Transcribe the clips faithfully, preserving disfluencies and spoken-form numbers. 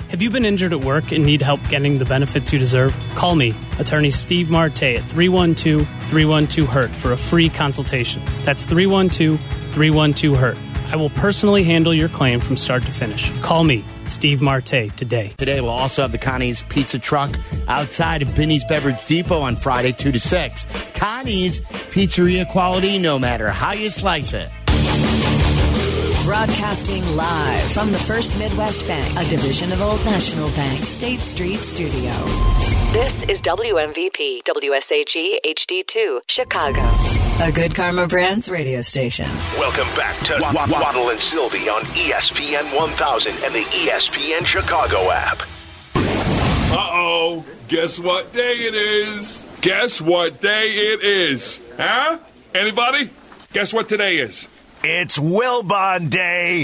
Have you been injured at work and need help getting the benefits you deserve? Call me, attorney Steve Marte at three one two, three one two, hurt for a free consultation. That's three one two, three one two, hurt. I will personally handle your claim from start to finish. Call me, Steve Marte, today. Today we'll also have the Connie's Pizza Truck outside of Binny's Beverage Depot on Friday, two to six. Connie's Pizzeria quality no matter how you slice it. Broadcasting live from the First Midwest Bank, a division of Old National Bank, State Street Studio. This is W M V P, W S H E H D two, Chicago. A Good Karma Brands radio station. Welcome back to w- w- Waddle and Sylvie on E S P N one thousand and the E S P N Chicago app. Uh-oh. Guess what day it is? Guess what day it is? Huh? Anybody? Guess what today is? It's Wilbon Day.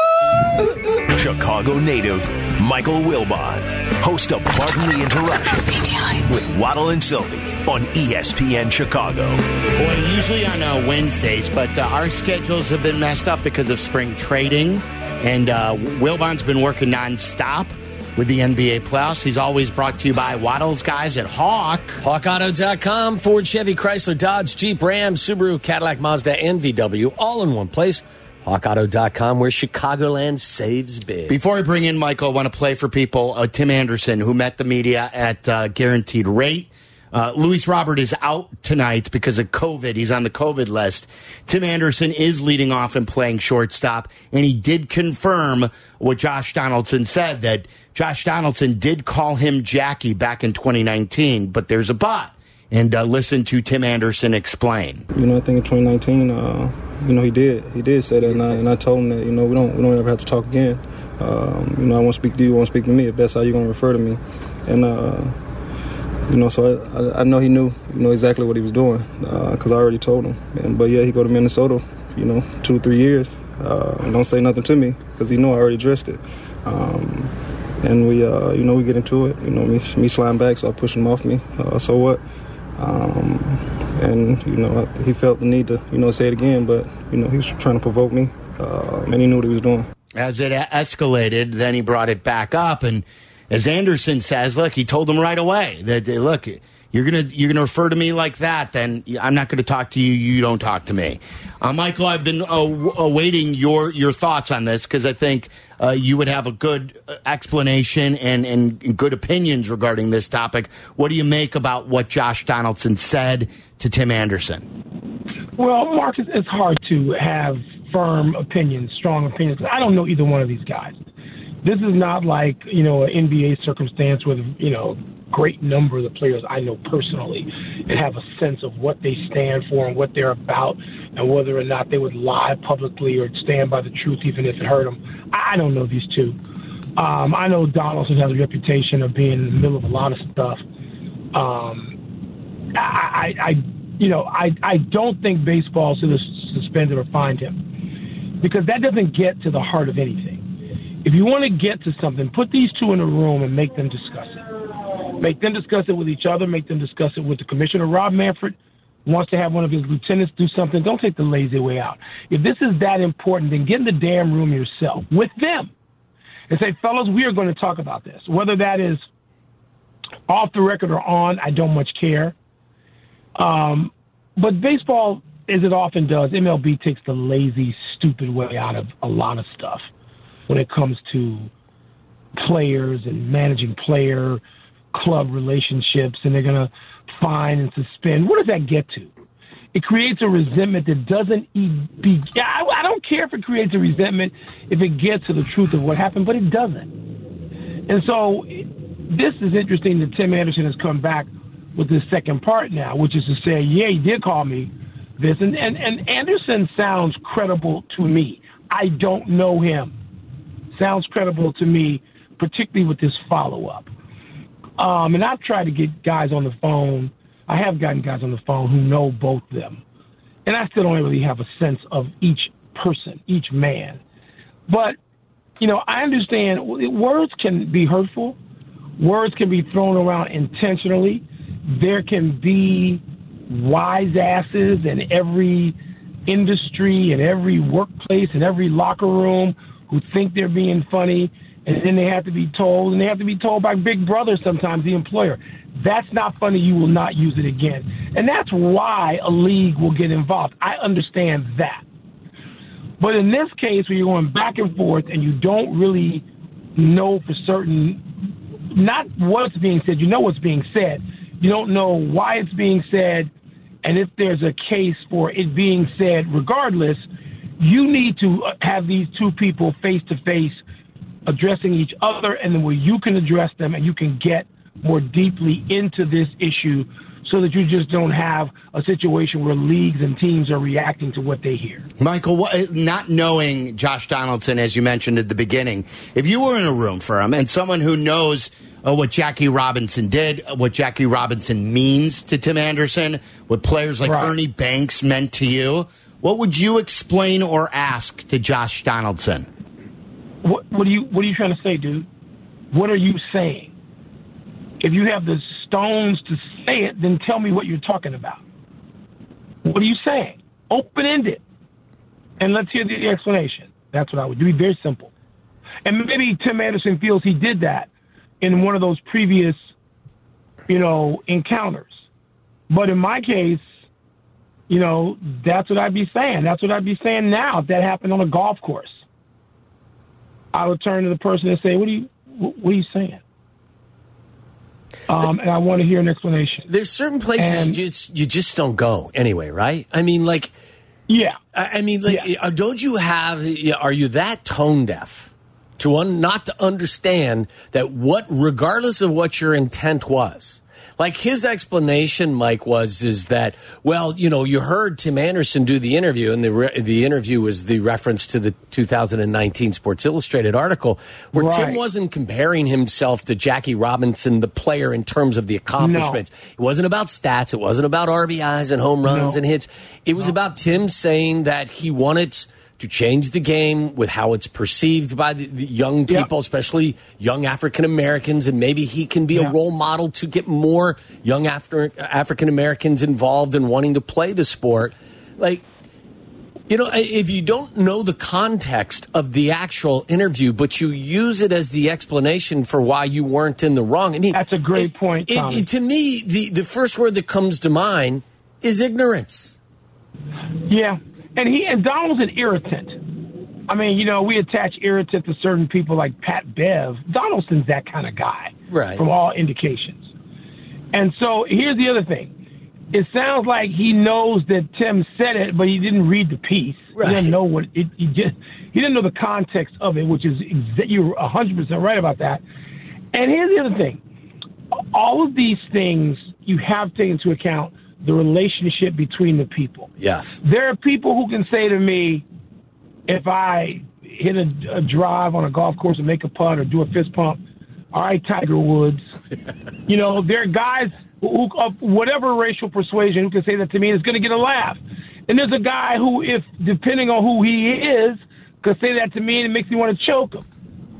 Woo-hoo! Chicago native Michael Wilbon, host of Pardon the Interruption with Waddle and Sylvie on E S P N Chicago. Boy, usually on uh, Wednesdays, but uh, our schedules have been messed up because of spring trading, and uh, Wilbon's been working nonstop with the N B A playoffs. He's always brought to you by Waddle's guys at Hawk. Hawk Auto dot com, Ford, Chevy, Chrysler, Dodge, Jeep, Ram, Subaru, Cadillac, Mazda, and V W, all in one place. Hawk Auto dot com, where Chicagoland saves big. Before I bring in Michael, I want to play for people uh, Tim Anderson, who met the media at uh, Guaranteed Rate. Uh, Luis Robert is out tonight because of COVID. He's on the COVID list. Tim Anderson is leading off and playing shortstop, and he did confirm what Josh Donaldson said, that Josh Donaldson did call him Jackie back in twenty nineteen, but there's a but. And uh, listen to Tim Anderson explain. You know, I think in twenty nineteen, uh, you know, he did. He did say that, and I, and I told him that, you know, we don't we don't ever have to talk again. Um, you know, I won't speak to you, you won't speak to me, if that's how you're going to refer to me. And, uh, you know, so I, I know he knew, you know, exactly what he was doing, because uh, I already told him. And, but, yeah, he go to Minnesota, you know, two or three years, uh, and don't say nothing to me, because he know I already addressed it. Um, and we, uh, you know, we get into it. You know, me, me sliding back, so I push him off me. Uh, so what? Um, and, you know, he felt the need to, you know, say it again, but, you know, he was trying to provoke me, uh, and he knew what he was doing. As it escalated, then he brought it back up, and as Anderson says, look, he told him right away that, look, you're gonna you're gonna refer to me like that, then I'm not going to talk to you. You don't talk to me. Uh, Michael, I've been uh, awaiting your your thoughts on this, because I think uh, you would have a good explanation and, and good opinions regarding this topic. What do you make about what Josh Donaldson said to Tim Anderson? Well, Marcus, it's hard to have firm opinions, strong opinions, because I don't know either one of these guys. This is not like, you know, an N B A circumstance where, you know, great number of the players I know personally and have a sense of what they stand for and what they're about and whether or not they would lie publicly or stand by the truth even if it hurt them. I don't know these two. Um, I know Donaldson has a reputation of being in the middle of a lot of stuff. Um, I, I, I, you know, I, I don't think baseball should have suspended or fined him, because that doesn't get to the heart of anything. If you want to get to something, put these two in a room and make them discuss it. Make them discuss it with each other. Make them discuss it with the commissioner. Rob Manfred wants to have one of his lieutenants do something. Don't take the lazy way out. If this is that important, then get in the damn room yourself with them and say, fellas, we are going to talk about this. Whether that is off the record or on, I don't much care. Um, but baseball, as it often does, M L B takes the lazy, stupid way out of a lot of stuff when it comes to players and managing player club relationships, and they're going to fine and suspend. What does that get to? It creates a resentment that doesn't even be, I, I don't care if it creates a resentment if it gets to the truth of what happened, but it doesn't. And so this is interesting that Tim Anderson has come back with this second part now, which is to say, yeah, he did call me this. And, and, and Anderson sounds credible to me. I don't know him. Sounds credible to me, particularly with this follow-up. Um, and I've tried to get guys on the phone. I have gotten guys on the phone who know both of them. And I still don't really have a sense of each person, each man. But, you know, I understand words can be hurtful. Words can be thrown around intentionally. There can be wise asses in every industry, in every workplace, in every locker room who think they're being funny And then they have to be told, and they have to be told by Big Brother sometimes, the employer. That's not funny. You will not use it again. And that's why a league will get involved. I understand that. But in this case, where you're going back and forth and you don't really know for certain, not what's being said, you know what's being said. You don't know why it's being said, and if there's a case for it being said regardless, you need to have these two people face-to-face addressing each other, and then where you can address them and you can get more deeply into this issue so that you just don't have a situation where leagues and teams are reacting to what they hear. Michael, what, not knowing Josh Donaldson, as you mentioned at the beginning, if you were in a room for him and someone who knows uh, what Jackie Robinson did, what Jackie Robinson means to Tim Anderson, what players like right. Ernie Banks meant to you, what would you explain or ask to Josh Donaldson? What, what are you What are you trying to say, dude? What are you saying? If you have the stones to say it, then tell me what you're talking about. What are you saying? Open-ended. And let's hear the explanation. That's what I would do. Be very simple. And maybe Tim Anderson feels he did that in one of those previous, you know, encounters. But in my case, you know, that's what I'd be saying. That's what I'd be saying now if that happened on a golf course. I would turn to the person and say, what are you, what are you saying? Um, and I want to hear an explanation. There's certain places and, you, just, you just don't go anyway, right? I mean, like, yeah. I, I mean, like, yeah. don't you have? Are you that tone deaf to un, not to understand that what, regardless of what your intent was? Like his explanation, Mike, was is that, well, you know, you heard Tim Anderson do the interview, and the re- the interview was the reference to the two thousand nineteen Sports Illustrated article, where right. Tim wasn't comparing himself to Jackie Robinson, the player, in terms of the accomplishments. No. It wasn't about stats. It wasn't about R B Is and home runs no. and hits. It was no. about Tim saying that he wanted to change the game with how it's perceived by the, the young people, yep. especially young African Americans, and maybe he can be yeah. a role model to get more young Afri- African Americans involved in wanting to play the sport. Like, you know, if you don't know the context of the actual interview, but you use it as the explanation for why you weren't in the wrong. I mean, that's a great it, point, it, it, to me, the, the first word that comes to mind is ignorance. Yeah. And he and Donald's an irritant. I mean, you know, we attach irritant to certain people like Pat Bev. Donaldson's that kind of guy, right? From all indications. And so here's the other thing. It sounds like he knows that Tim said it, but he didn't read the piece. Right. He didn't know what it. He just he didn't know the context of it, which is exa- you're one hundred percent right about that. And here's the other thing. All of these things you have taken into account the relationship between the people. Yes. There are people who can say to me, if I hit a, a drive on a golf course and make a putt or do a fist pump, all right, Tiger Woods. You know, there are guys who, of whatever racial persuasion, who can say that to me and is going to get a laugh. And there's a guy who, if depending on who he is, could say that to me and it makes me want to choke him.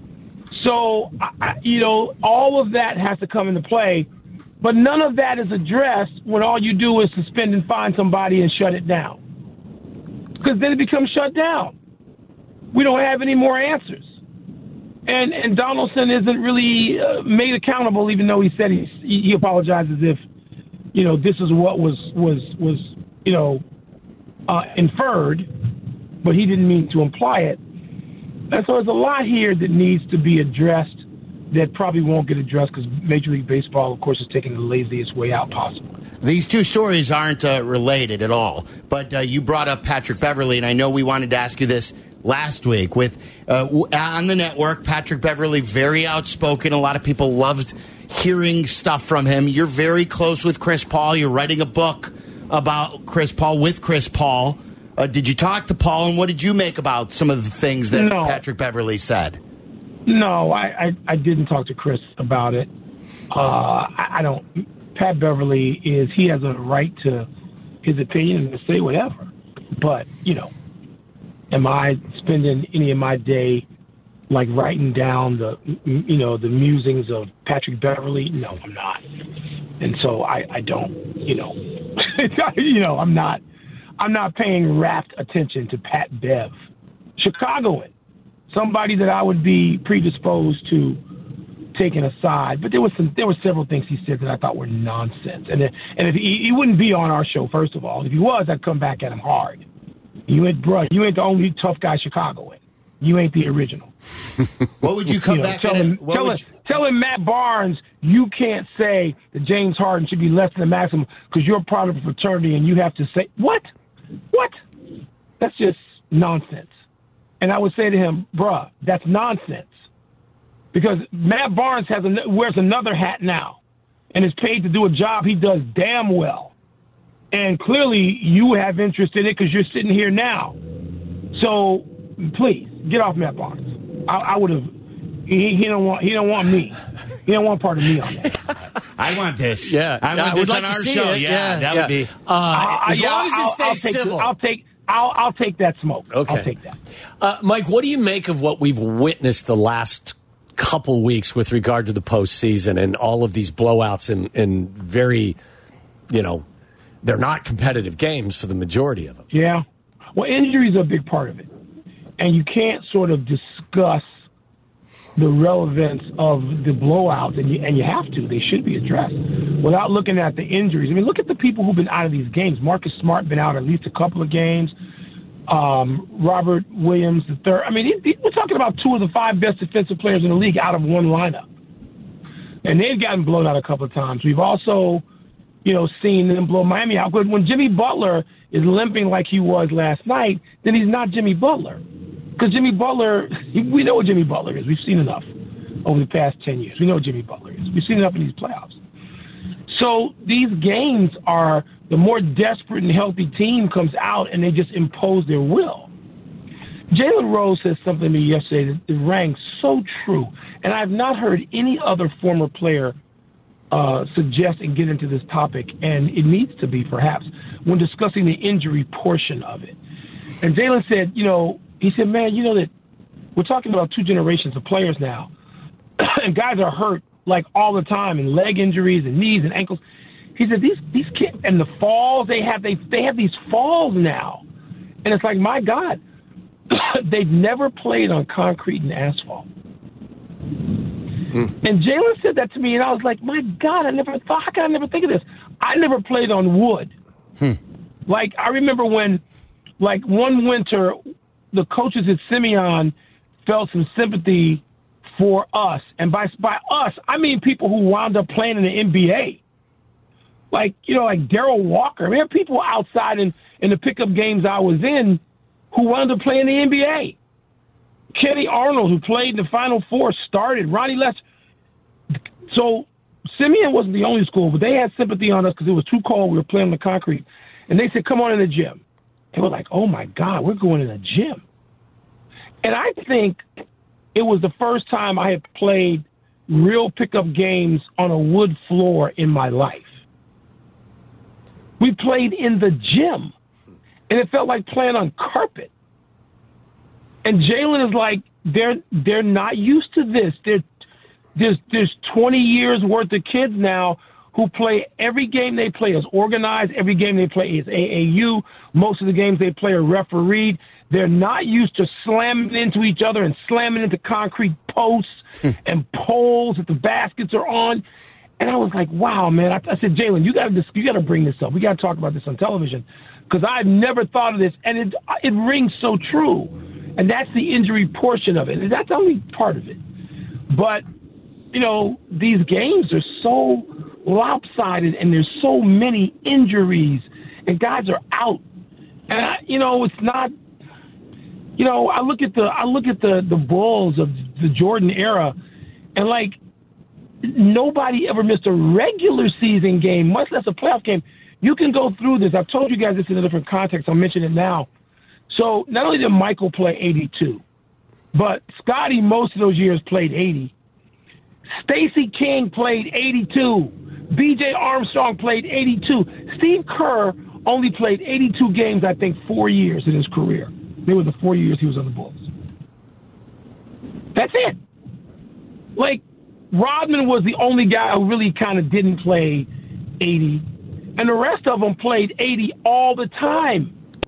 So, I, you know, all of that has to come into play. But none of that is addressed when all you do is suspend and fine somebody and shut it down. Because then it becomes shut down. We don't have any more answers. And and Donaldson isn't really uh, made accountable, even though he said he he apologized as if, you know, this is what was, was, was you know, uh, inferred, but he didn't mean to imply it. And so there's a lot here that needs to be addressed that probably won't get addressed because Major League Baseball, of course, is taking the laziest way out possible. These two stories aren't uh, related at all, but uh, you brought up Patrick Beverley, and I know we wanted to ask you this last week. With uh, on the network, Patrick Beverley, very outspoken. A lot of people loved hearing stuff from him. You're very close with Chris Paul. You're writing a book about Chris Paul with Chris Paul. Uh, did you talk to Paul, and what did you make about some of the things that no. Patrick Beverley said? No, I, I, I didn't talk to Chris about it. Uh, I, I don't. Pat Beverley is, he has a right to his opinion and to say whatever. But, you know, am I spending any of my day like writing down the, you know, the musings of Patrick Beverley? No, I'm not. And so I, I don't, you know, you know, I'm not, I'm not paying rapt attention to Pat Bev. Chicagoan. somebody that I would be predisposed to taking aside. But there was some, there were several things he said that I thought were nonsense. And if, and if he, he wouldn't be on our show, first of all. If he was, I'd come back at him hard. You ain't, bro, you ain't the only tough guy Chicago in. You ain't the original. What would you come you know, back tell at? Him, what tell, would him, you... tell him Matt Barnes, you can't say that James Harden should be less than the maximum because you're a part of a fraternity and you have to say, what? What? That's just nonsense. And I would say to him, bruh, that's nonsense. Because Matt Barnes has a, wears another hat now and is paid to do a job he does damn well. And clearly you have interest in it because you're sitting here now. So please get off Matt Barnes. I, I would have. He, he don't want. He don't want me. He don't want part of me on that. I want this. Yeah, I want I this like on our see show. It. Yeah, yeah, that yeah. would be. Uh, as yeah, long as it I'll, stays I'll take, civil. I'll take. I'll, I'll take that smoke. Okay. I'll take that. Uh, Mike, what do you make of what we've witnessed the last couple weeks with regard to the postseason and all of these blowouts and, and very, you know, they're not competitive games for the majority of them. Yeah. Well, injuries are a big part of it. And you can't sort of discuss the relevance of the blowouts, and you, and you have to. They should be addressed without looking at the injuries. I mean, look at the people who've been out of these games. Marcus Smart been out at least a couple of games. Um, Robert Williams the third. I mean, he, he, we're talking about two of the five best defensive players in the league out of one lineup. And they've gotten blown out a couple of times. We've also, you know, seen them blow Miami out. But when Jimmy Butler is limping like he was last night, then he's not Jimmy Butler. Because Jimmy Butler, we know what Jimmy Butler is. We've seen enough over the past ten years. We know what Jimmy Butler is. We've seen enough in these playoffs. So these games are the more desperate and healthy team comes out and they just impose their will. Jalen Rose said something to me yesterday that rang so true. And I've not heard any other former player uh, suggest and get into this topic, and it needs to be perhaps, when discussing the injury portion of it. And Jalen said, you know, he said, man, you know that we're talking about two generations of players now, and guys are hurt like all the time, and leg injuries and knees and ankles. He said these these kids and the falls they have they they have these falls now, and it's like, my God, they've never played on concrete and asphalt. Mm. And Jalen said that to me, and I was like, my God, I never thought. How can I never think of this? I never played on wood. Hmm. Like I remember when, like one winter, the coaches at Simeon felt some sympathy for us. And by by us, I mean people who wound up playing in the N B A. Like, you know, like Darryl Walker. I mean, there are people outside in, in the pickup games I was in who wound up playing in the N B A. Kenny Arnold, who played in the Final Four, started. Ronnie Lester. So Simeon wasn't the only school, but they had sympathy on us because it was too cold. We were playing on the concrete. And they said, come on in the gym. And we're like, oh, my God, we're going in the gym. And I think it was the first time I had played real pickup games on a wood floor in my life. We played in the gym, and it felt like playing on carpet. And Jalen is like, they're they're not used to this. They're, there's there's twenty years worth of kids now who play every game they play is organized. Every game they play is A A U. Most of the games they play are refereed. They're not used to slamming into each other and slamming into concrete posts and poles that the baskets are on. And I was like, wow, man. I, I said, Jalen, you got to you got to bring this up. We got to talk about this on television because I've never thought of this, and it it rings so true. And that's the injury portion of it. And that's only part of it. But, you know, these games are so lopsided, and there's so many injuries, and guys are out. And, I, you know, it's not, you know, I look at the I look at the, the Bulls of the Jordan era, and, like, nobody ever missed a regular season game, much less a playoff game. You can go through this. I've told you guys this in a different context. I'll mention it now. So not only did Michael play eighty-two, but Scotty most of those years played eighty. Stacey King played eighty-two. B J Armstrong played eighty-two. Steve Kerr only played eighty-two games, I think, four years in his career. They were the four years he was on the Bulls. That's it. Like, Rodman was the only guy who really kind of didn't play eighty, and the rest of them played eighty all the time.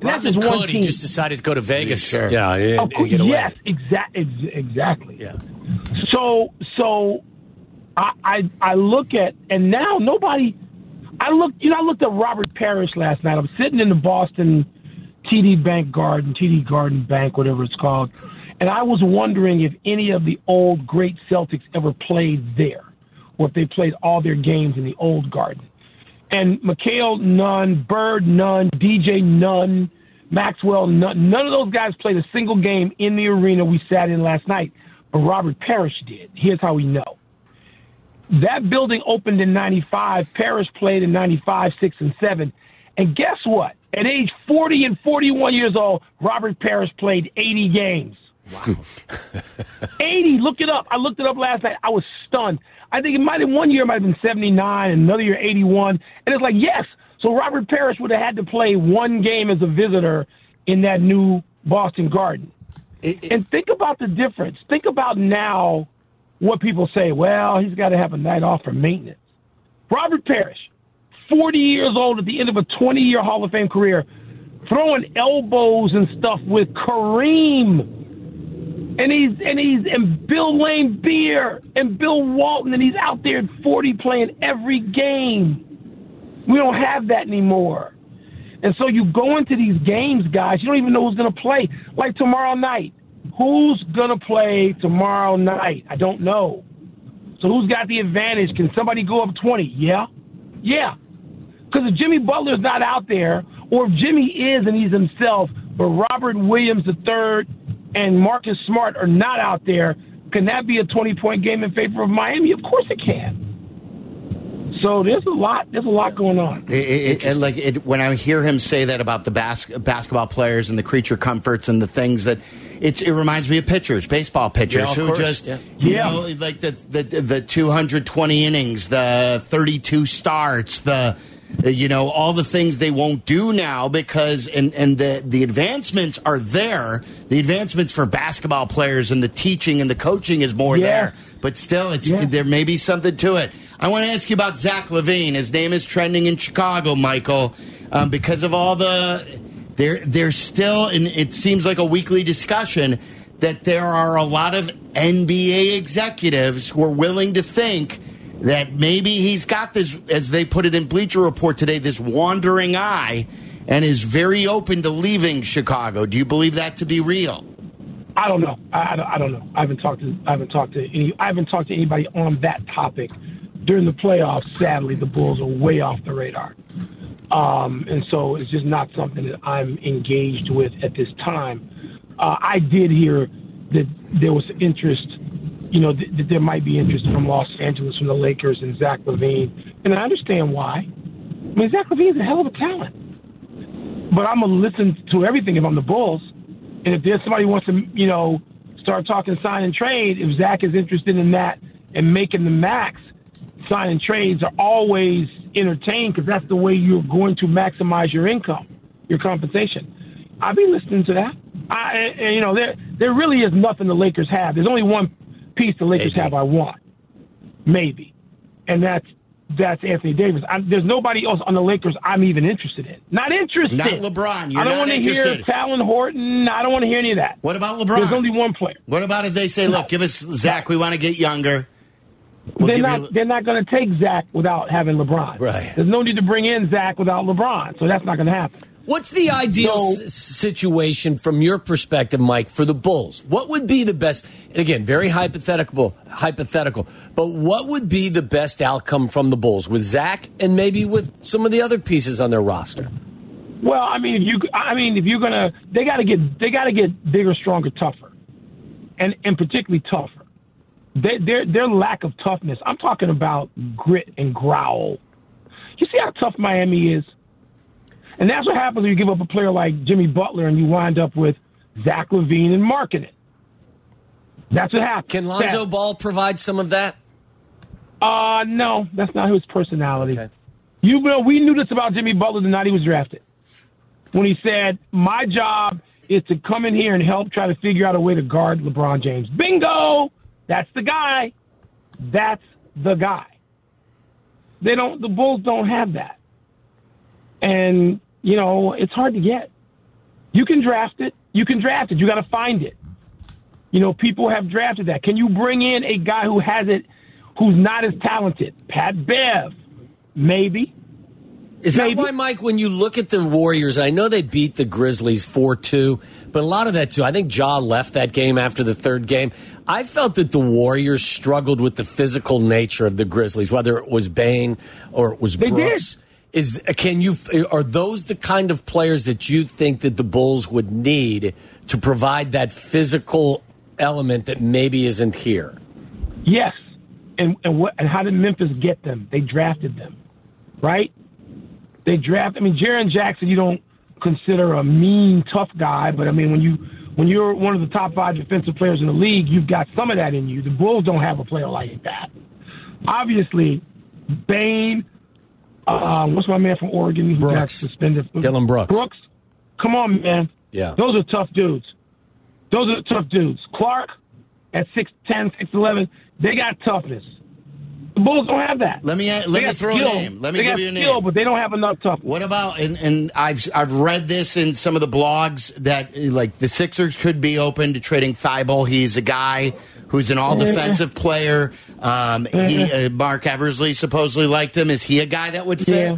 And Rodman that's just one could. team. He just decided to go to Vegas. Sure. Yeah, and, Of and course, get away. yes, exact, ex- exactly. Yeah. So, so I, I I look at, and now nobody. I look, you know, I looked at Robert Parrish last night. I'm sitting in the Boston T D Bank Garden, T D Garden Bank, whatever it's called, and I was wondering if any of the old great Celtics ever played there, or if they played all their games in the old Garden. And McHale, none. Bird, none. D J, none. Maxwell, none. None of those guys played a single game in the arena we sat in last night, but Robert Parrish did. Here's how we know. That building opened in ninety-five. Parrish played in ninety-five, six, and seven. And guess what? At age forty and forty-one years old, Robert Parrish played eighty games. Wow. eighty. Look it up. I looked it up last night. I was stunned. I think it might have one year it might have been seventy-nine and another year eighty-one. And it's like, yes. So Robert Parrish would have had to play one game as a visitor in that new Boston Garden. It, it, and think about the difference. Think about now what people say, well, he's got to have a night off for maintenance. Robert Parrish, forty years old at the end of a twenty-year Hall of Fame career, throwing elbows and stuff with Kareem. And he's and he's and Bill Lane Beer and Bill Walton, and he's out there at forty playing every game. We don't have that anymore. And so you go into these games, guys, you don't even know who's going to play. Like tomorrow night. Who's going to play tomorrow night? I don't know. So who's got the advantage? Can somebody go up twenty? Yeah. Yeah. Because if Jimmy Butler's not out there, or if Jimmy is and he's himself, but Robert Williams the third and Marcus Smart are not out there, can that be a twenty-point game in favor of Miami? Of course it can. So there's a lot. There's a lot going on. It, it, and like it, when I hear him say that about the bas- basketball players and the creature comforts and the things that it's, it reminds me of pitchers, baseball pitchers Yeah, who course. just Yeah. you Yeah. know like the, the the two hundred twenty innings, the thirty-two starts, the you know all the things they won't do now because and and the the advancements are there. The advancements for basketball players and the teaching and the coaching is more Yeah. there. But still, it's Yeah. there may be something to it. I want to ask you about Zach LaVine. His name is trending in Chicago, Michael, um, because of all the there. There's still, and it seems like a weekly discussion that there are a lot of N B A executives who are willing to think that maybe he's got this, as they put it in Bleacher Report today, this wandering eye, and is very open to leaving Chicago. Do you believe that to be real? I don't know. I, I, don't, I don't know. I haven't talked to. I haven't talked to any. I haven't talked to anybody on that topic during the playoffs. Sadly, the Bulls are way off the radar, um, and so it's just not something that I'm engaged with at this time. Uh, I did hear that there was interest. You know, th- that there might be interest from Los Angeles, from the Lakers, and Zach LaVine, and I understand why. I mean, Zach LaVine is a hell of a talent, but I'm gonna listen to everything if I'm the Bulls. And if there's somebody who wants to, you know, start talking sign and trade, if Zach is interested in that and making the max, sign and trades are always entertained because that's the way you're going to maximize your income, your compensation. I'll be listening to that. I, and, you know, there there really is nothing the Lakers have. There's only one piece the Lakers Maybe. have I want, maybe, and that's that's Anthony Davis. I, there's nobody else on the Lakers I'm even interested in. Not interested. Not LeBron. You're I don't not want to hear interested. Talon Horton. I don't want to hear any of that. What about LeBron? There's only one player. What about if they say, look, give us Zach, we want to get younger. We'll they're give not. you- They're not going to take Zach without having LeBron. Right. There's no need to bring in Zach without LeBron. So that's not going to happen. What's the ideal So- s- situation from your perspective, Mike, for the Bulls? What would be the best? And again, very hypothetical, hypothetical. But what would be the best outcome from the Bulls with Zach and maybe with some of the other pieces on their roster? Well, I mean, if you, I mean, if you're gonna, they got to get, they got to get bigger, stronger, tougher, and and particularly tougher. They, their their lack of toughness. I'm talking about grit and growl. You see how tough Miami is, and that's what happens when you give up a player like Jimmy Butler and you wind up with Zach LaVine and Markkanen. That's what happens. Can Lonzo Sad. Ball provide some of that? Uh, no, that's not his personality. Okay. You know, we knew this about Jimmy Butler the night he was drafted. When he said, my job is to come in here and help try to figure out a way to guard LeBron James. Bingo! That's the guy. That's the guy. They don't, the Bulls don't have that. And, you know, it's hard to get. You can draft it. You can draft it. You got to find it. You know, people have drafted that. Can you bring in a guy who has it, who's not as talented? Pat Bev, maybe. Is that maybe. why, Mike, when you look at the Warriors, I know they beat the Grizzlies four two, but a lot of that, too, I think Ja left that game after the third game. I felt that the Warriors struggled with the physical nature of the Grizzlies, whether it was Bane or it was They Brooks. did. Is can you are those the kind of players that you think that the Bulls would need to provide that physical element that maybe isn't here? Yes. And and what and how did Memphis get them? They drafted them, right? They draft. I mean, Jaren Jackson, you don't consider a mean, tough guy, but I mean, when you when you're one of the top five defensive players in the league, you've got some of that in you. The Bulls don't have a player like that. Obviously, Bane. Uh, what's my man from Oregon who got Brooks. suspended? Dylan Brooks. Brooks, come on, man. Yeah. Those are tough dudes. Those are tough dudes. Clark at six ten, six eleven, they got toughness. The Bulls don't have that. Let me let They me got throw skill. a name. Let me they give got you a skill, name. but they don't have enough toughness. What about and and I've I've read this in some of the blogs that like the Sixers could be open to trading Thibault. He's a guy who's an all defensive player. Um, he uh, Mark Eversley supposedly liked him. Is he a guy that would fit? Yeah.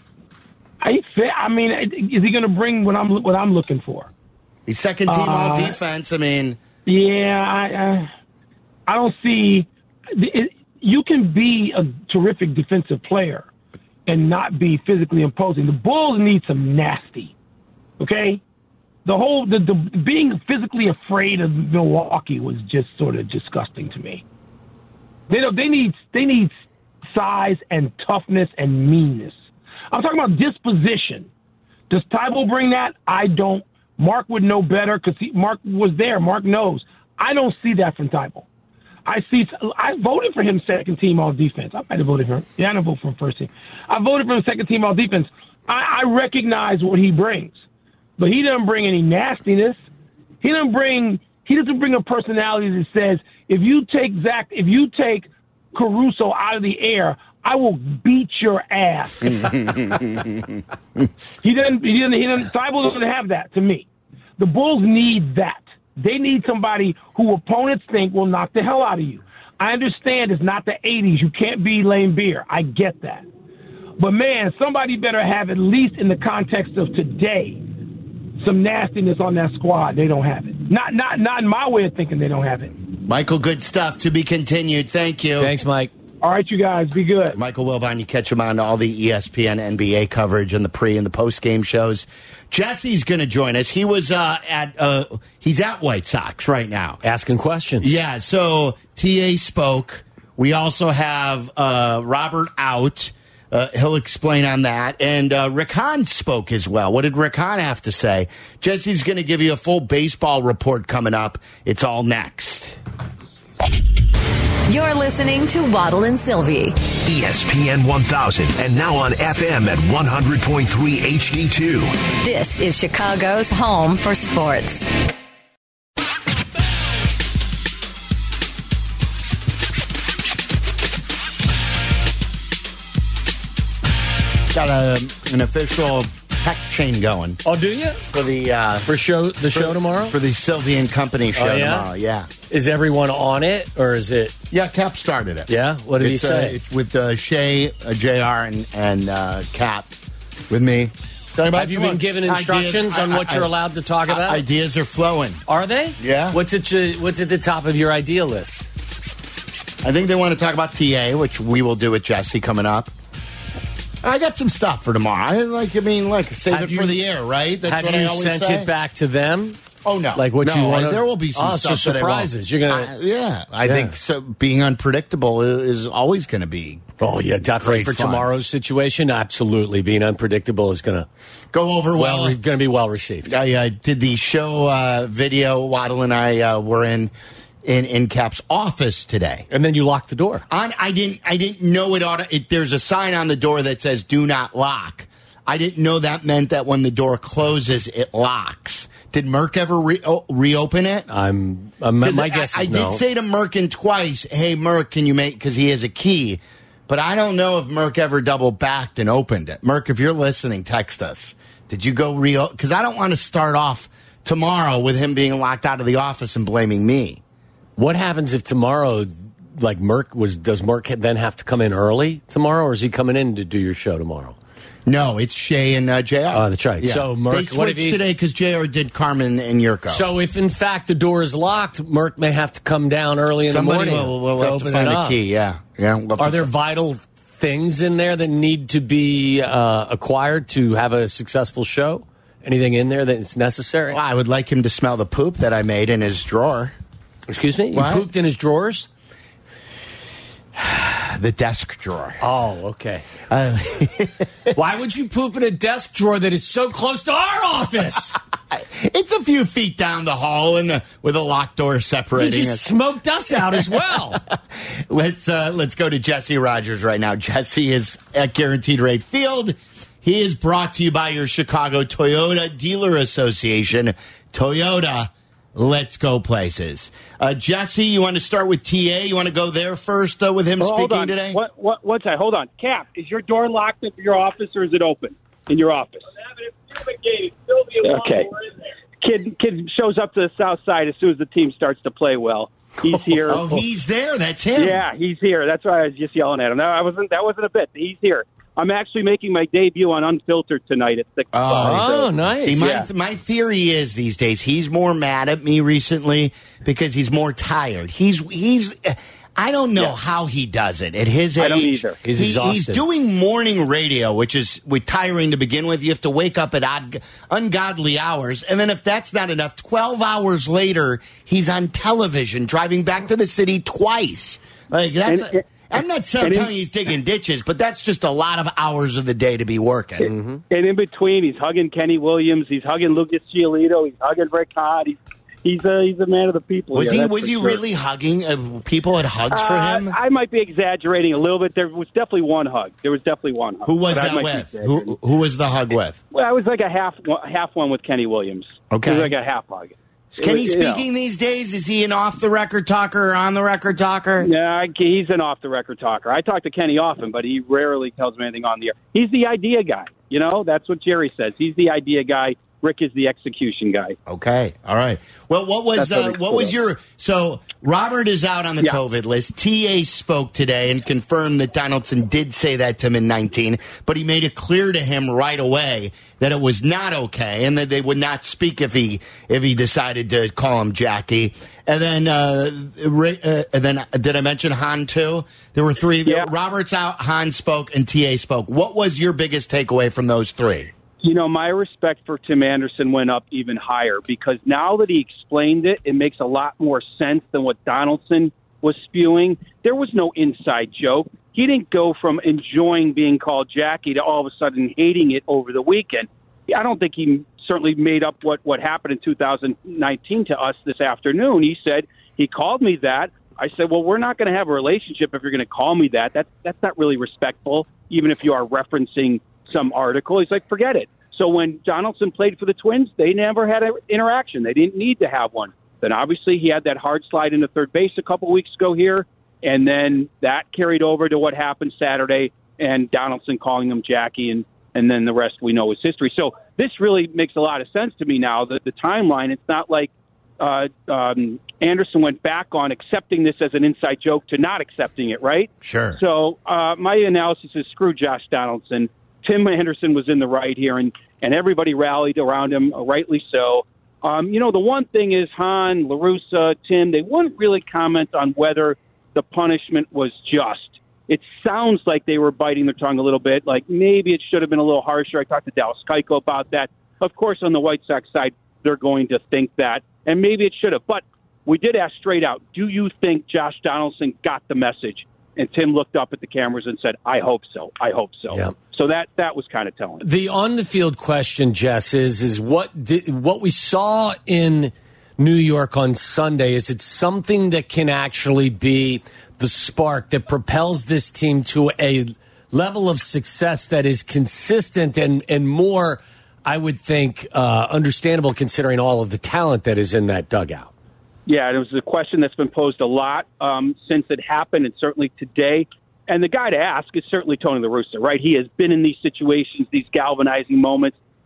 I fit. I mean, is he going to bring what I'm what I'm looking for? He's second team Uh, all defense. I mean, Yeah, I I, I don't see. It, you can be a terrific defensive player and not be physically imposing. The Bulls need some nasty. Okay, the whole the, the being physically afraid of Milwaukee was just sort of disgusting to me. They don't, they need they need size and toughness and meanness. I'm talking about disposition. Does Thibault bring that? I don't. Mark would know better because Mark was there. Mark knows. I don't see that from Thibault. I see. I voted for him second team all defense. I might have voted for him. Yeah, I didn't vote for him first team. I voted for him second team all defense. I, I recognize what he brings, but he doesn't bring any nastiness. He doesn't bring. He doesn't bring a personality that says if you take Zach, if you take Caruso out of the air, I will beat your ass. he doesn't. He doesn't. He doesn't. Thibault doesn't have that. To me, the Bulls need that. They need somebody who opponents think will knock the hell out of you. I understand it's not the eighties. You can't be Lane Beer. I get that. But, man, somebody better have, at least in the context of today, some nastiness on that squad. They don't have it. Not not, not in my way of thinking they don't have it. Michael, good stuff. To be continued. Thank you. Thanks, Mike. All right, you guys, be good. Michael Wilbon, you catch him on all the E S P N N B A coverage and the pre and the post game shows. Jesse's going to join us. He was uh, at uh, he's at White Sox right now, asking questions. Yeah. So T A spoke. We also have uh, Robert out. Uh, he'll explain on that. And uh, Rick Hahn spoke as well. What did Rick Hahn have to say? Jesse's going to give you a full baseball report coming up. It's all next. You're listening to Waddle and Sylvie. E S P N one thousand and now on F M at one hundred point three H D two. This is Chicago's home for sports. Got a, an official text chain going. Oh, do you? For the uh, for show the show for, tomorrow? For the Sylvie and Company show oh, yeah? tomorrow. Yeah. Is everyone on it, or is it? Yeah, Cap started it. Yeah? What did it's, he say? Uh, it's with uh, Shay, uh, J R, and, and uh, Cap with me. About, Have you been on, given instructions ideas, on I, what I, you're allowed to talk about? Ideas are flowing. Are they? Yeah. What's at, your, what's at the top of your idea list? I think they want to talk about T A, which we will do with Jesse coming up. I got some stuff for tomorrow. I like. I mean, like save have it you, for the air, right? That's have what you I always sent say. it back to them? Oh no! Like what no, you want? There will be some oh, stuff so that surprises. I You're won't. gonna. Uh, yeah, I yeah. think so. Being unpredictable is always going to be. Oh yeah, definitely for fun. tomorrow's situation. Absolutely, being unpredictable is going to go over well. well going to be well received. I uh, did the show uh, video. Waddle and I uh, were in. In, in Cap's office today, and then you locked the door. On, I didn't. I didn't know it ought to. It, there's a sign on the door that says "Do not lock." I didn't know that meant that when the door closes, it locks. Did Merck ever re- oh, reopen it? I'm. Um, my guess I, is I no. did say to Merkin twice, "Hey, Merck, can you make?" Because he has a key, but I don't know if Merck ever double backed and opened it. Merck, if you're listening, text us. Did you go real? Because I don't want to start off tomorrow with him being locked out of the office and blaming me. What happens if tomorrow, like Merck was, does Merck then have to come in early tomorrow, or is he coming in to do your show tomorrow? No, it's Shay and uh, J R. Oh, that's right. Yeah. So Merck, they switched what if today because J R did Carmen and Yurko. So if in fact the door is locked, Merck may have to come down early in Somebody the morning. will, will to have open to find it a up. key. Yeah, yeah. We'll Are to there vital things in there that need to be uh, acquired to have a successful show? Anything in there that's necessary? Well, I would like him to smell the poop that I made in his drawer. Excuse me? What? You pooped in his drawers? The desk drawer. Oh, okay. Uh, Why would you poop in a desk drawer that is so close to our office? It's a few feet down the hall and uh, with a locked door You separating just us. smoked us out as well. Let's uh, let's go to Jesse Rogers right now. Jesse is at Guaranteed Rate Field. He is brought to you by your Chicago Toyota Dealer Association. Toyota, let's go places. Uh, Jesse, you want to start with T A? You want to go there first uh, with him Well, hold speaking on. today? What, what, what's that? Hold on. Cap, is your door locked at your office or is it open in your office? Okay. Kid, kid shows up to the south side as soon as the team starts to play well. He's here. Oh, he's there. That's him. Yeah, he's here. That's why I was just yelling at him. No, I wasn't. That wasn't a bit. He's here. I'm actually making my debut on Unfiltered tonight at six. Oh, nice. See, my, Yeah. my theory is these days he's more mad at me recently because he's more tired. He's he's. I don't know Yeah. how he does it at his age. I don't either. He's He- exhausted. he's doing morning radio, which is with tiring to begin with. You have to wake up at odd, ungodly hours, and then if that's not enough, twelve hours later he's on television, driving back to the city twice. Like that's. And- I'm not telling and in- you he's digging ditches, but that's just a lot of hours of the day to be working. And in between, he's hugging Kenny Williams. He's hugging Lucas Giolito. He's hugging Rick Hott. He's he's a he's a man of the people. Was here, he that's was for he sure. really hugging? Uh, people had hugs for Uh, him. I might be exaggerating a little bit. There was definitely one hug. There was definitely one hug. Who was But I that might be with? exaggerating. Who who was the hug with? Well, I was like a half half one with Kenny Williams. Okay. It was like a half hug. Is Kenny It was, you know. speaking these days? Is he an off the record talker or on the record talker? Yeah, he's an off the record talker. I talk to Kenny often, but he rarely tells me anything on the air. He's the idea guy. You know, that's what Jerry says. He's the idea guy. Rick is the execution guy. Okay, all right. Well, what was That's what uh, it's what was for. your so Robert is out on the Yeah. COVID list. T A spoke today and confirmed that Donaldson did say that to him in nineteen, but he made it clear to him right away that it was not okay and that they would not speak if he if he decided to call him Jackie. And then uh, Rick, uh, and then uh, did I mention Han too? There were three. Yeah. Robert's out, Han spoke, and T A spoke. What was your biggest takeaway from those three? You know, my respect for Tim Anderson went up even higher because now that he explained it, it makes a lot more sense than what Donaldson was spewing. There was no inside joke. He didn't go from enjoying being called Jackie to all of a sudden hating it over the weekend. I don't think he certainly made up what, what happened in two thousand nineteen to us this afternoon. He said, he called me that. I said, well, we're not going to have a relationship if you're going to call me that. That's, that's not really respectful, even if you are referencing some article. He's like, forget it. So when Donaldson played for the Twins, they never had an interaction. They didn't need to have one. Then obviously he had that hard slide into third base a couple weeks ago here, and then that carried over to what happened Saturday, and Donaldson calling him Jackie, and, and then the rest we know is history. So this really makes a lot of sense to me now, that the timeline, it's not like uh, um, Anderson went back on accepting this as an inside joke to not accepting it, right? Sure. So uh, my analysis is screw Josh Donaldson. Tim Anderson was in the right here, and, and everybody rallied around him, uh, rightly so. Um, you know, the one thing is Han, La Russa, Tim, they wouldn't really comment on whether the punishment was just. It sounds like they were biting their tongue a little bit, like maybe it should have been a little harsher. I talked to Dallas Keuchel about that. Of course, on the White Sox side, they're going to think that, and maybe it should have. But we did ask straight out, do you think Josh Donaldson got the message? And Tim looked up at the cameras and said, I hope so. I hope so. Yeah. So that that was kind of telling. The on the field question, Jess, is is what did, what we saw in New York on Sunday. Is it something that can actually be the spark that propels this team to a level of success that is consistent and and more, I would think, uh, understandable considering all of the talent that is in that dugout? Yeah, it was a question that's been posed a lot um, since it happened, and certainly today. And the guy to ask is certainly Tony La Russa, right? He has been in these situations, these galvanizing moments.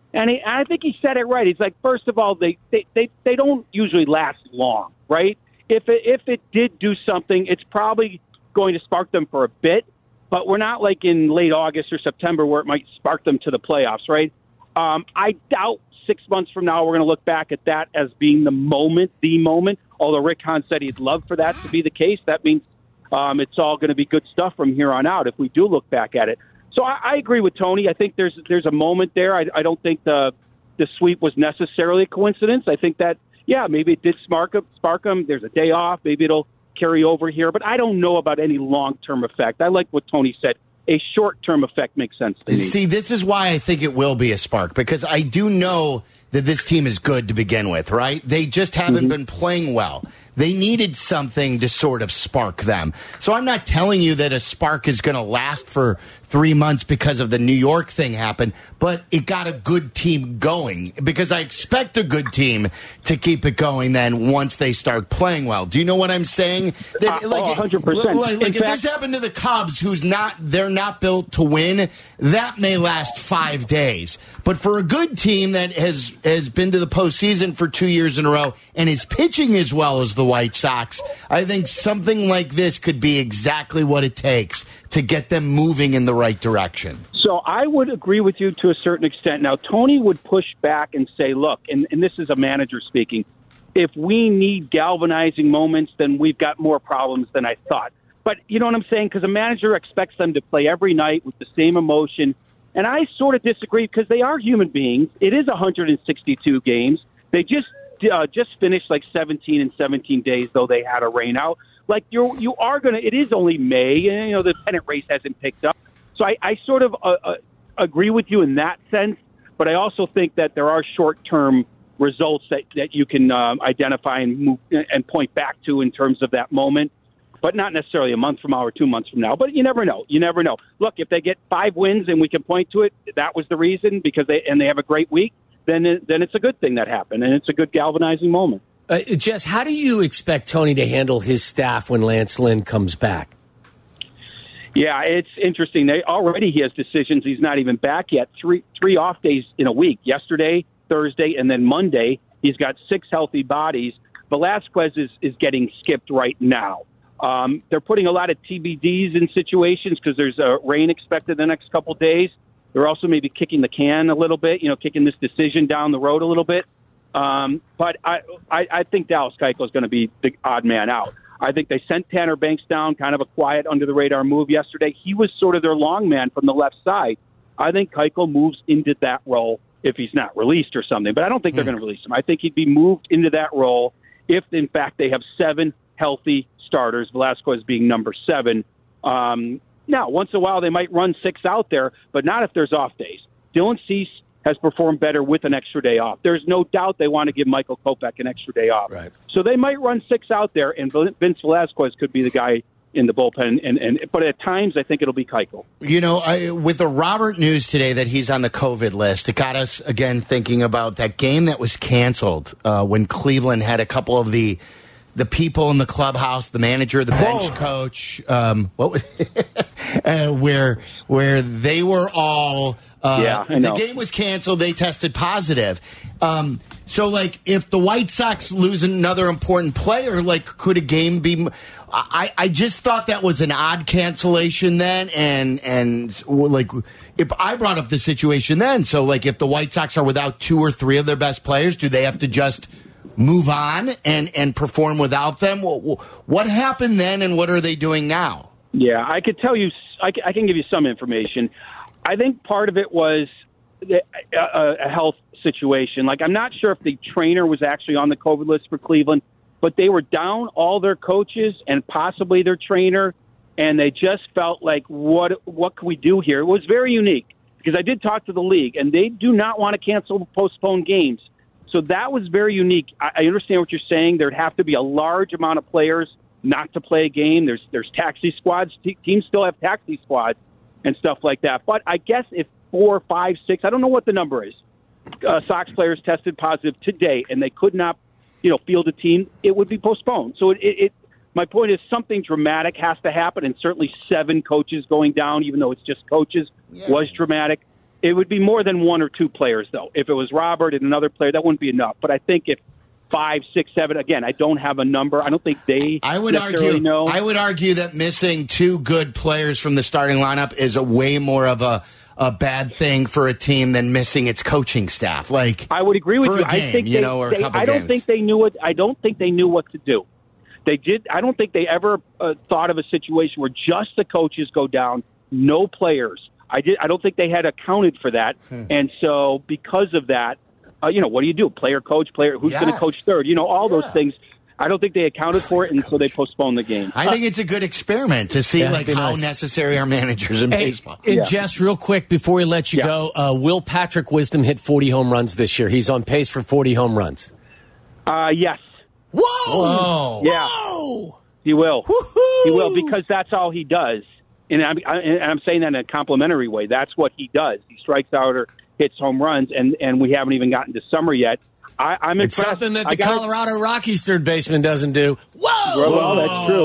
And he, I think he said it right. He's like, first of all, they, they, they, they don't usually last long, right? If it, if it did do something, it's probably going to spark them for a bit, but we're not like in late August or September where it might spark them to the playoffs, right? Um, I doubt six months from now we're going to look back at that as being the moment, the moment. Although Rick Hahn said he'd love for that to be the case, that means um, it's all going to be good stuff from here on out if we do look back at it. So I, I agree with Tony. I think there's there's a moment there. I, I don't think the the sweep was necessarily a coincidence. I think that, yeah, maybe it did spark them. Spark them. There's a day off. Maybe it'll carry over here. But I don't know about any long-term effect. I like what Tony said. A short-term effect makes sense to me. See, this is why I think it will be a spark, because I do know that this team is good to begin with, right? They just haven't mm-hmm. been playing well. They needed something to sort of spark them. So I'm not telling you that a spark is going to last for three months because of the New York thing happened, but it got a good team going, because I expect a good team to keep it going then once they start playing well. Do you know what I'm saying? That, uh, like, oh, one hundred percent. Like, like if fact, this happened to the Cubs, who's not, they're not built to win, that may last five days. But for a good team that has, has been to the postseason for two years in a row and is pitching as well as the White Sox, I think something like this could be exactly what it takes to get them moving in the right direction. So I would agree with you to a certain extent. Now, Tony would push back and say, look, and, and this is a manager speaking, if we need galvanizing moments, then we've got more problems than I thought. But you know what I'm saying? Because a manager expects them to play every night with the same emotion. And I sort of disagree, because they are human beings. It is one hundred sixty-two games. They just uh, just finished like seventeen and seventeen days, though they had a rain out. Like you're, you are going to, it is only May, and you know, the pennant race hasn't picked up. So I, I sort of uh, uh, agree with you in that sense, but I also think that there are short-term results that, that you can um, identify and move and point back to in terms of that moment, but not necessarily a month from now or two months from now. But you never know. You never know. Look, if they get five wins and we can point to it, that was the reason, because they and they have a great week, then it, then it's a good thing that happened, and it's a good galvanizing moment. Uh, Jess, how do you expect Tony to handle his staff when Lance Lynn comes back? Yeah, it's interesting. They already he has decisions. He's not even back yet. Three three off days in a week. Yesterday, Thursday, and then Monday. He's got six healthy bodies. Velasquez is, is getting skipped right now. Um, they're putting a lot of T B Ds in situations because there's a rain expected the next couple days. They're also maybe kicking the can a little bit, you know, kicking this decision down the road a little bit. Um, but I, I, I think Dallas Keuchel is going to be the odd man out. I think they sent Tanner Banks down, kind of a quiet, under-the-radar move yesterday. He was sort of their long man from the left side. I think Keuchel moves into that role if he's not released or something. But I don't think hmm. they're going to release him. I think he'd be moved into that role if, in fact, they have seven healthy starters, Velasquez being number seven. Um, now, once in a while, they might run six out there, but not if there's off days. Dylan Cease has performed better with an extra day off. There's no doubt they want to give Michael Kopech an extra day off. Right. So they might run six out there, and Vince Velasquez could be the guy in the bullpen. And, and but at times, I think it'll be Keuchel. You know, I, with the Robert news today that he's on the COVID list, it got us, again, thinking about that game that was canceled uh, when Cleveland had a couple of the the people in the clubhouse, the manager, the bench oh. coach, um, what was uh, where where they were all uh, yeah, I know. The game was canceled. They tested positive. Um, so, like, if the White Sox lose another important player, like, could a game be? I, I just thought that was an odd cancellation then, and and like if I brought up the situation then, so like if the White Sox are without two or three of their best players, do they have to just move on and, and perform without them? What, what happened then, and what are they doing now? Yeah, I could tell you, I can give you some information. I think part of it was a, a health situation. Like, I'm not sure if the trainer was actually on the COVID list for Cleveland, but they were down all their coaches and possibly their trainer, and they just felt like, what what can we do here? It was very unique, because I did talk to the league, and they do not want to cancel, postpone games. So that was very unique. I, I understand what you're saying. There'd have to be a large amount of players not to play a game. There's there's taxi squads. Te- teams still have taxi squads and stuff like that. But I guess if four, five, six, I don't know what the number is, uh, Sox players tested positive today, and they could not, you know, field a team, it would be postponed. So it, it, it my point is something dramatic has to happen, and certainly seven coaches going down, even though it's just coaches, yeah. was dramatic. It would be more than one or two players, though. If it was Robert and another player, that wouldn't be enough. But I think if five, six, seven, again, I don't have a number. I don't think they I would necessarily argue, know. I would argue that missing two good players from the starting lineup is a way more of a, a bad thing for a team than missing its coaching staff. Like I would agree with for you. a game, I think you they, know, or a they, couple I don't games. think they knew what. I don't think they knew what to do. They did. I don't think they ever uh, thought of a situation where just the coaches go down, no players. I did. I don't think they had accounted for that, hmm. and so because of that, uh, you know, what do you do? Player, coach, player. Who's yes. going to coach third? You know, all yeah. those things. I don't think they accounted for it, and so they postponed the game. I think it's a good experiment to see Yeah, like how nice. necessary are managers in Hey, baseball. And Yeah. Jess, real quick before we let you Yeah. go, uh, will Patrick Wisdom hit forty home runs this year? He's on pace for forty home runs. Uh, yes. Whoa! Whoa! Yeah. Whoa! He will. Woo-hoo! He will because that's all he does. And I'm, I, and I'm saying that in a complimentary way. That's what he does. He strikes out or hits home runs, and, and we haven't even gotten to summer yet. I, I'm It's impressed. something that the I gotta, Colorado Rockies third baseman doesn't do. Whoa! Well, that's true.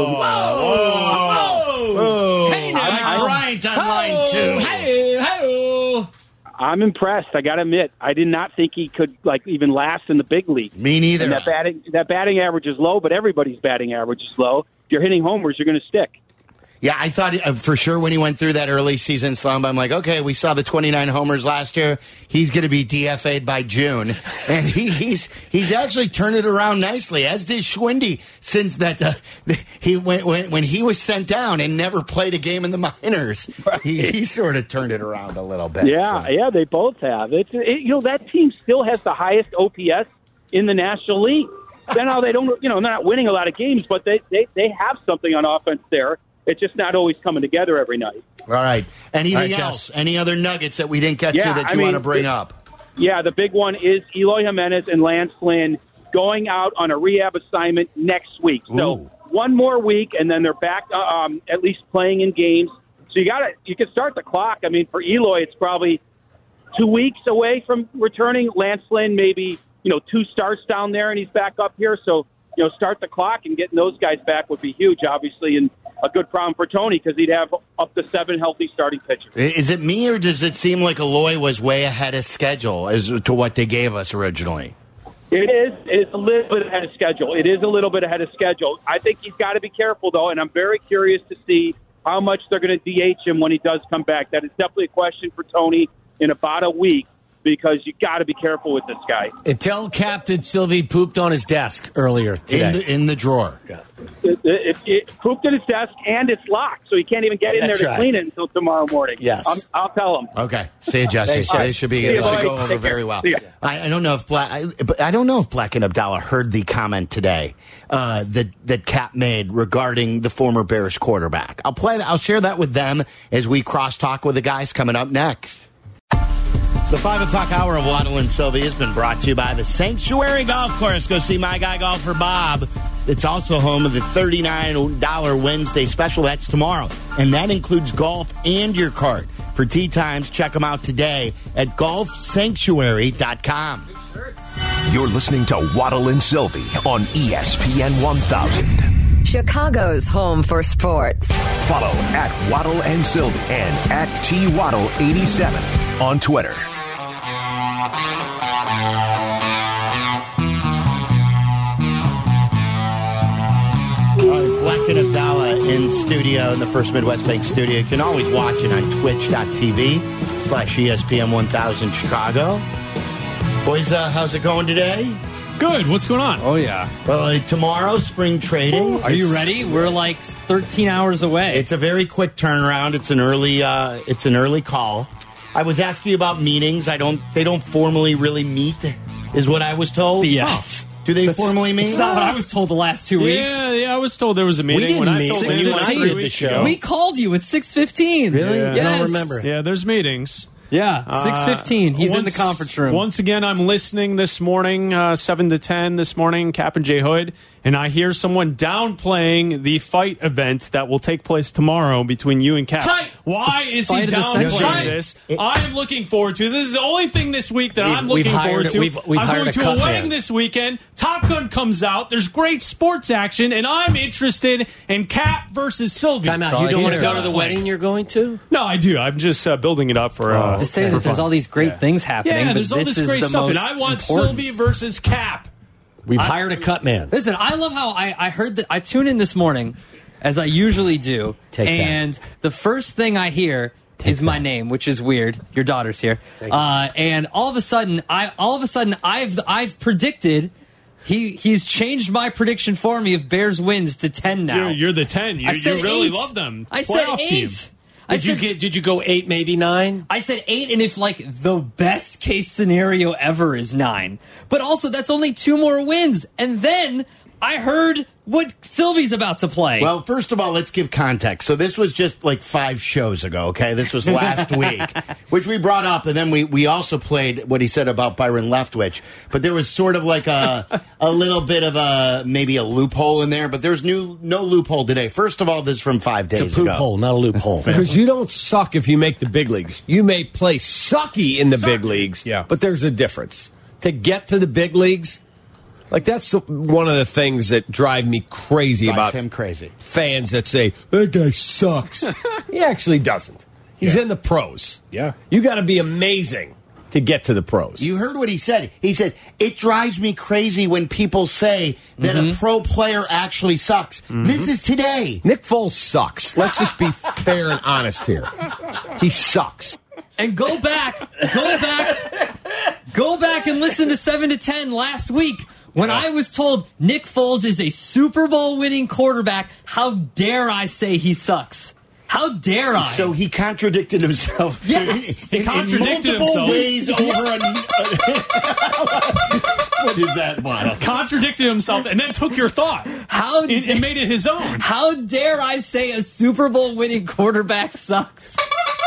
Whoa! Whoa. Hey, now. Mike Bryant on line two. Hey, hey. I'm impressed. I got to admit, I did not think he could like even last in the big league. Me neither. And that batting that batting average is low, but everybody's batting average is low. If you're hitting homers, you're going to stick. Yeah, I thought uh, for sure when he went through that early season slump, I'm like, okay, we saw the twenty-nine homers last year. He's going to be D F A'd by June. And he, he's he's actually turned it around nicely, as did Schwindy, since that uh, he went when, when he was sent down and never played a game in the minors. Right. He, he sort of turned it around a little bit. Yeah, so. yeah, they both have. It's it, you know that team still has the highest O P S in the National League. Then how they don't, you know, they're not winning a lot of games, but they, they, they have something on offense there. It's just not always coming together every night. All right. Anything All right, else? Any other nuggets that we didn't get Yeah, to that I you mean, want to bring it- up? Yeah, the big one is Eloy Jimenez and Lance Flynn going out on a rehab assignment next week. So Ooh. one more week, and then they're back, uh, um, at least playing in games. So you got to you can start the clock. I mean, for Eloy, it's probably two weeks away from returning. Lance Flynn, maybe you know two starts down there, and he's back up here. So you know, start the clock and getting those guys back would be huge, obviously, and a good problem for Tony because he'd have up to seven healthy starting pitchers. Is it me, or does it seem like Eloy was way ahead of schedule as to what they gave us originally? It is. It's a little bit ahead of schedule. It is a little bit ahead of schedule. I think he's got to be careful, though, and I'm very curious to see how much they're going to D H him when he does come back. That is definitely a question for Tony in about a week because you got to be careful with this guy. And tell Cap that Sylvie pooped on his desk earlier today. In the, in the drawer. Yeah. It, it, it pooped at his desk, and it's locked, so he can't even get in That's there to right. clean it until tomorrow morning. Yes. I'm, I'll tell him. Okay, see you, Jesse. Thanks, They Jess. should be. See They you, should boy. go over Take very care. well. See ya. I, I don't know if Black. I, but I don't know if Black and Abdallah heard the comment today uh, that that Cap made regarding the former Bears quarterback. I'll play. I'll share that with them as we crosstalk with the guys coming up next. The five o'clock hour of Waddle and Sylvie has been brought to you by the Sanctuary Golf Course. Go see my guy golfer Bob. It's also home of the thirty-nine dollars Wednesday special. That's tomorrow. And that includes golf and your cart. For tee times, check them out today at golf sanctuary dot com. You're listening to Waddle and Sylvie on E S P N one thousand. Chicago's home for sports. Follow at Waddle and Sylvie and at T Waddle eighty-seven on Twitter. All right, Black and Abdallah in studio in the First Midwest Bank studio. You can always watch it on twitch.tv slash ESPN one thousand Chicago. Boys, uh, how's it going today? Good. What's going on? Oh, yeah. Well, uh, tomorrow, spring trading. Are you It's- ready? We're like thirteen hours away. It's a very quick turnaround. It's an early. Uh, it's an early call. I was asking you about meetings. I don't. They don't formally really meet, is what I was told. Yes. Oh. Do they formally meet? It's not what I was told the last two weeks. Yeah, yeah, I was told there was a meeting. didn't when I meet told when you you and I three did the weeks show. ago. We called you at six fifteen. Really? Yeah. I Yes. don't remember. Yeah, there's meetings. Yeah, six fifteen. He's in the once- conference room. Once again, I'm listening this morning, uh, seven to ten this morning, Cap and J Hood, and I hear someone downplaying the fight event that will take place tomorrow between you and Cap. Fight! Why is he Fight of the downplaying century. this? I am looking forward to this. Is the only thing this week that We've- I'm we've looking hired forward a- to. we've- we've I'm hired going a to a cut wedding man. this weekend. Top Gun comes out. There's great sports action, and I'm interested in Cap versus Sylvie. Time out. You don't want to go to the wedding you're going to? No, I do. I'm just uh, building it up for. Uh, To say for that there's fun. all these great things happening. Yeah, but there's all this this is great the stuff, and most I want important. Sylvie versus Cap. We've hired a cut man. Listen, I love how I, I heard that I tune in this morning, as I usually do, Take that. and the first thing I hear is my name, which is weird. Your daughter's here, uh, and all of a sudden, I all of a sudden I've I've predicted. He he's changed my prediction for me of Bears wins to ten now. You're, you're the ten. You, I said you really eight. love them. I said Playoff eight. team. I Did you said- get? Did you go eight, maybe nine? I said eight, and if like the best case scenario ever is nine, but also that's only two more wins, and then I heard what Sylvie's about to play. Well, first of all, let's give context. So this was just like five shows ago, okay? This was last week, which we brought up, and then we, we also played what he said about Byron Leftwich. But there was sort of like a a little bit of a maybe a loophole in there, but there's new no loophole today. First of all, this is from five days It's a poop ago. hole, not a loophole. Because you don't suck if you make the big leagues. You may play sucky in the big leagues, Yeah. but there's a difference. To get to the big leagues, like that's the- one of the things that drive me crazy Drives about him crazy. fans that say, that guy sucks. He actually doesn't. He's Yeah. in the pros. Yeah. You got to be amazing to get to the pros. You heard what he said. He said, it drives me crazy when people say that Mm-hmm. a pro player actually sucks. This is today. Nick Foles sucks. Let's just be fair and honest here. He sucks. and go back, go back, go back and listen to seven to ten last week. When I was told Nick Foles is a Super Bowl winning quarterback, how dare I say he sucks? How dare I? So he contradicted himself Yes. in, He contradicted in multiple himself. ways over a... What is that, Waddle? Contradicted himself and then took your thought. How and, and made it his own. How dare I say a Super Bowl winning quarterback sucks?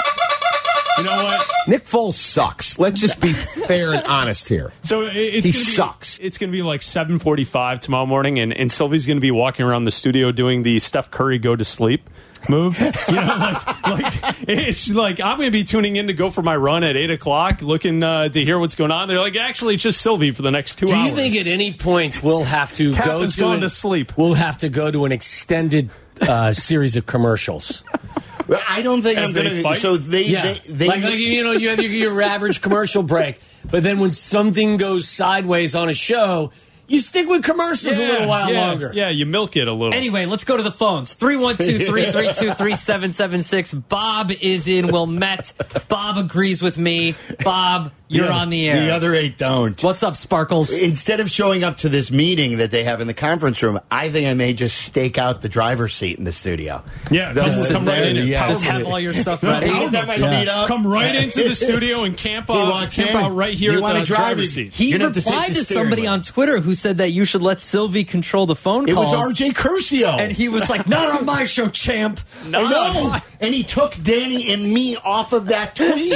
You know what? Nick Foles sucks. Let's just be fair and honest here. So it- it's He gonna be, sucks. It's going to be like seven forty-five tomorrow morning, and, and Sylvie's going to be walking around the studio doing the Steph Curry go to sleep move. You know, like, like it's like I'm going to be tuning in to go for my run at eight o'clock, looking uh, to hear what's going on. They're like, actually, it's just Sylvie for the next two Do hours. you think at any point we'll have to Cap go has to gone an- to sleep. We'll have to go to an extended uh, series of commercials. Well, I don't think As I'm they going to. fight? So they, Yeah, they, they like, like you know, you have your, your average commercial break, but then when something goes sideways on a show, you stick with commercials a little while yeah, longer. Yeah, you milk it a little. Anyway, let's go to the phones. three one two, three three two, three seven seven six. Bob is in Wilmette. Bob agrees with me. Bob, you're Yeah, on the air. The other eight don't. What's up, Sparkles? Instead of showing up to this meeting that they have in the conference room, I think I may just stake out the driver's seat in the studio. Yeah, They'll just sit come right there, in and yeah. Just have all your stuff ready. He's got my feet up. Come right into the studio and camp He out, walks camp in. out right here You at wanna the drive driver's it? seat. He You're gonna have to take replied the to steering somebody wheel. on Twitter who said that you should let Sylvie control the phone It calls. was R J Curcio. And he was like, not on my show, champ. I know. And he took Danny and me off of that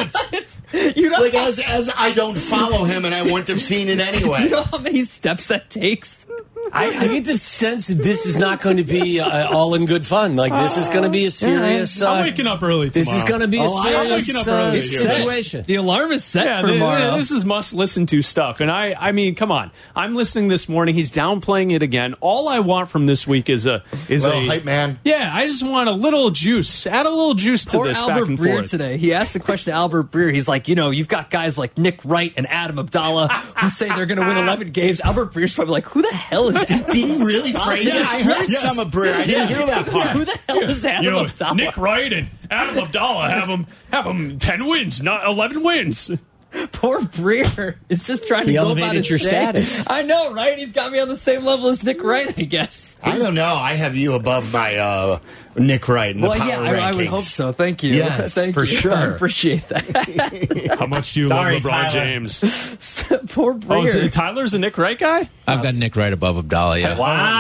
tweet. You know, Like, as, as I don't follow him and I wouldn't have seen it anyway. you know how many steps that takes? I, I get the sense that this is not going to be uh, all in good fun. Like this is going to be a serious. Uh, I'm waking up early tomorrow. This is going to be a Oh, I- I'm serious waking up uh, early here. situation. The alarm is set Yeah, for th- tomorrow. this is must listen to stuff. And I, I mean, come on. I'm listening this morning. He's downplaying it again. All I want from this week is a is Little a hype man. Yeah, I just want a little juice. Add a little juice to Poor this back Albert and Breer forth. today. He asked the question to Albert Breer. He's like, you know, you've got guys like Nick Wright and Adam Abdallah who say they're going to win eleven games. Albert Breer's probably like, who the hell is that? Did he really phrase it? I heard Yes. some of Breer. I didn't hear that part. Who the hell is Adam You know, Abdallah? Nick Wright and Adam Abdallah have them have them ten wins, not eleven wins. Poor Breer is just trying He to go about elevated his your day. status. I know, right? He's got me on the same level as Nick Wright, I guess. I don't know. I have you above my uh, Nick Wright in the Well, power yeah, I, I would rankings. hope so. Thank you. Yes, Thank for you. sure. I appreciate that. How much do you Sorry, love LeBron Tyler. James? Poor Oh, Breer. Tyler's a Nick Wright guy? I've got Nick right above Abdallah, yeah.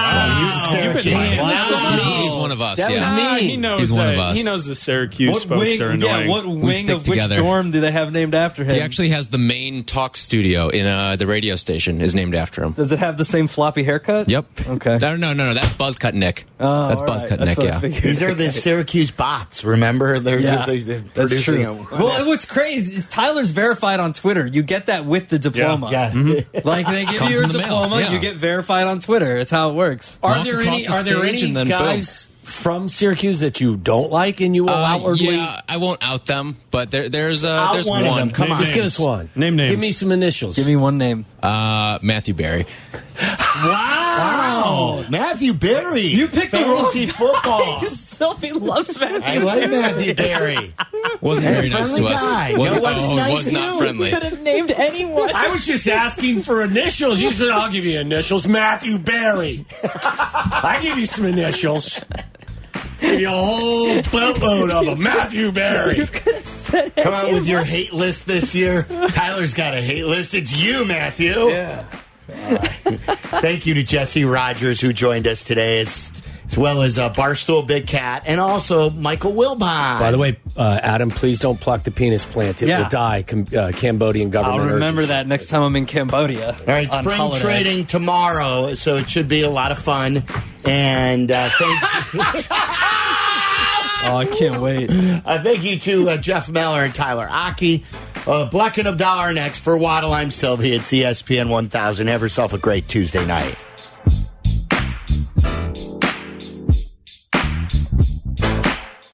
Wow. You've been playing Wow. this He's, one out. he's one of us, That yeah. was Ah, me. he knows He's one uh, of us. He knows the Syracuse What folks wing? are annoying. Yeah, what wing stick of which together. dorm do they have named after him? He actually has the main talk studio in uh, the radio station is named after him. Does it have the same floppy haircut? Yep. Okay. No, no, no, no. That's Buzzcut Nick. Oh, that's all right. Buzzcut That's Nick, what I yeah. figured. These are the Syracuse bots. Remember, they're Yeah, just they're that's producing true. them. Well, what's crazy is Tyler's verified on Twitter. You get that with the diploma. Yeah, yeah. Mhm. Like they give Comes you your in the mail, diploma, yeah. you get verified on Twitter. It's how it works. Are Walk there across any? the Are there stage any and then boom. guys from Syracuse that you don't like, and you will Uh, outwardly? yeah, I won't out them, but there, there's uh, Out there's one one. of them. Come on. Just give us one. Name names. Give me some initials. Give me one name. Uh, Matthew Barry. Wow, Matthew Berry. You picked the fantasy football. Sylvie loves Matthew. I like Matthew Berry. Wasn't Hey, very nice friendly to us. guy. Wasn't, No, wasn't oh, nice was to not you. friendly. Could have named anyone. I was just asking for initials. You said I'll give you initials. Matthew Barry. I give you some initials. Give you a whole boatload of them. Matthew Barry. Come out with your hate list this year. Tyler's got a hate list. It's you, Matthew. Yeah. Thank you to Jesse Rogers, who joined us today, as, as well as uh, Barstool Big Cat, and also Michael Wilbon. By the way, uh, Adam, please don't pluck the penis plant. It Yeah. will die. Com- uh, Cambodian government. I'll remember urges. that next time I'm in Cambodia. All right, on spring holiday. trading tomorrow, so it should be a lot of fun. And uh, thank Oh, I can't wait. uh, thank you to uh, Jeff Meller and Tyler Aki. Uh, Black and Abdallah are next. For Waddle, I'm Sylvie. It's E S P N one thousand. Have yourself a great Tuesday night.